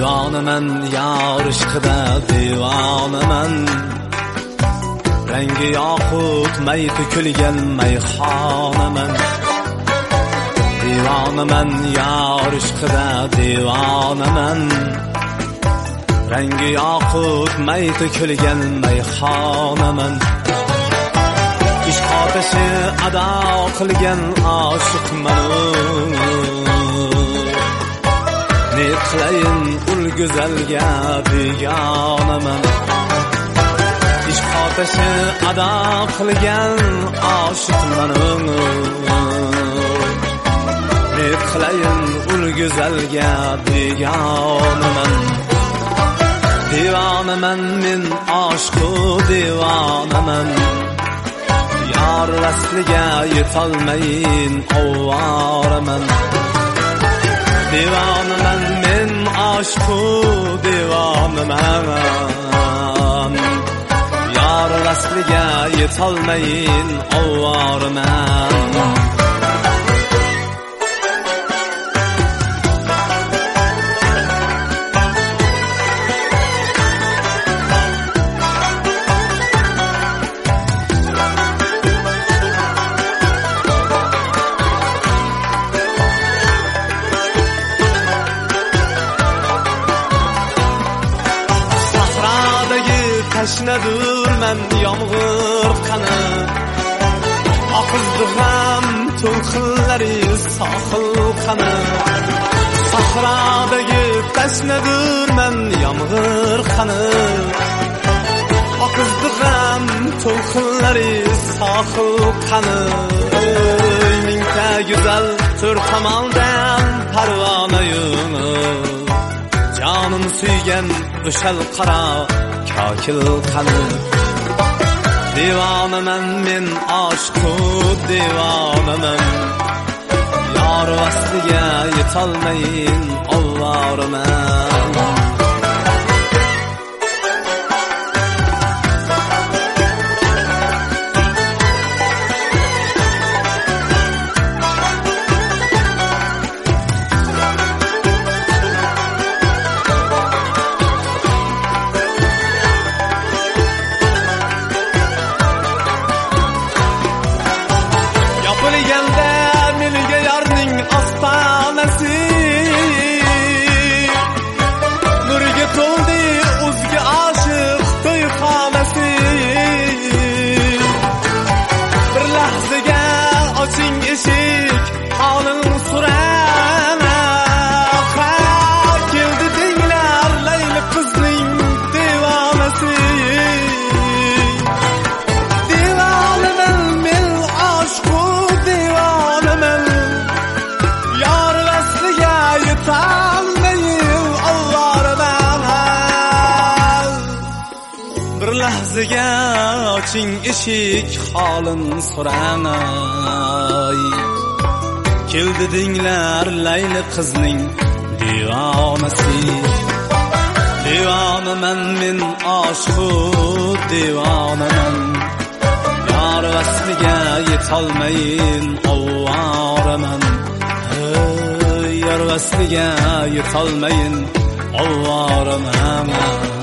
Divonaman yor ishqida divonaman, rangi yoqut may to'kilgan mayxonaman. Divonaman yor ishqida divonaman, rangi yoqut may to'kilgan mayxonaman. Ishq otashi ado qilgan oshiqman, ne qilayin ul go'zalga begonaman. Ishq otashi ado qilgan oshiqman, ne qilayin ul go'zalga begonaman. Divonaman men oshiqu divonaman, yor vasliga yetolmayin ovoraman. Divonaman men oshiqu divonaman, yor vasliga yetolmayin ovoraman. Tashnadur men yomg'ir qani, oqizdi ham to'lqinlari sohil qani. Sahrodagi tashnadur men yomg'ir qani, oqizdi ham to'lqinlari sohil qani. Mingta go'zal to'rt tomondan parvonayim, jonim suygan o'shal qaro kokil qani. Divonaman men oshiqu divonaman, yor vasliga yetolmayin ovoraman. Lahzaga oching eshik holin so'rangay, keldi dinglar layli qizning divonasi. Divonaman men oshiqu divonaman, yor vasliga yetolmayin ovoraman. Yor vasliga yetolmayin ovoraman.